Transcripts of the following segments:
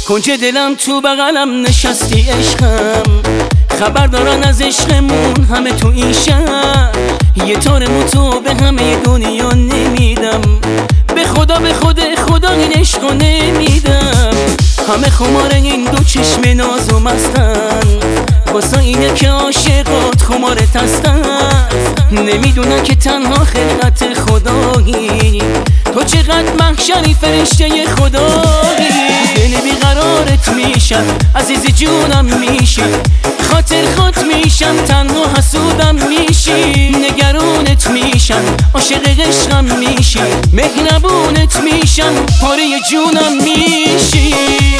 کنج دلم تو بغلم نشستی عشقم، خبر دارن از عشقمون همه تو این شهر. یه تارمو تو به همه دنیا نمیدم، به خدا به خدا این عشقو نمیدم. همه خمار این دو چشم ناز و مستن، واسه اینه که عاشقات خمارت هستن. نمیدونن که تنها خلقت خدایی، تو چقدر محشری فرشته خدایی. دل بیقرارت میشم عزیز جونم میشی، خاطر خود میشم تنها حسودم میشی. نگرانت میشم عاشق عشقم میشی، مهربونت میشم پاره جونم میشی.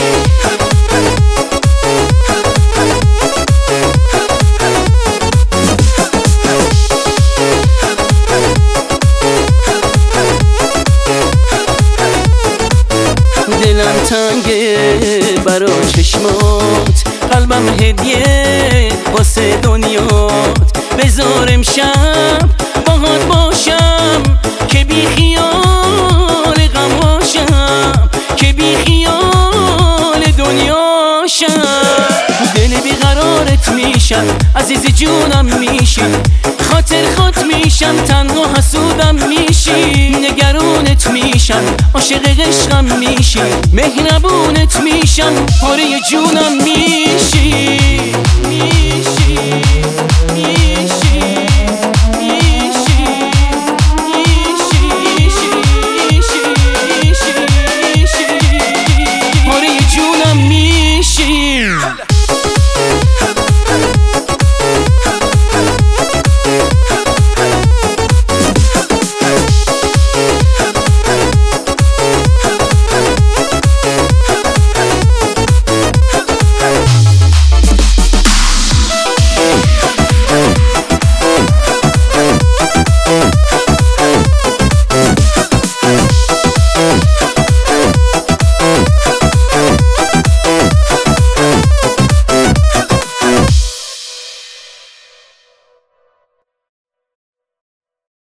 دلم تنگه برا چشمات، قلبم هدیه واسه دنیات. بذار امشب باهات باشم که بی خیال غم باشم، که بی خیال دنیاشم. دل بیقرارت میشم عزیز جونم میشی، خاطر خود میشم تنها حسودم میشی. نگرانت میشم عاشق عشقم میشی، مهربونت میشم پاره جونم میشی.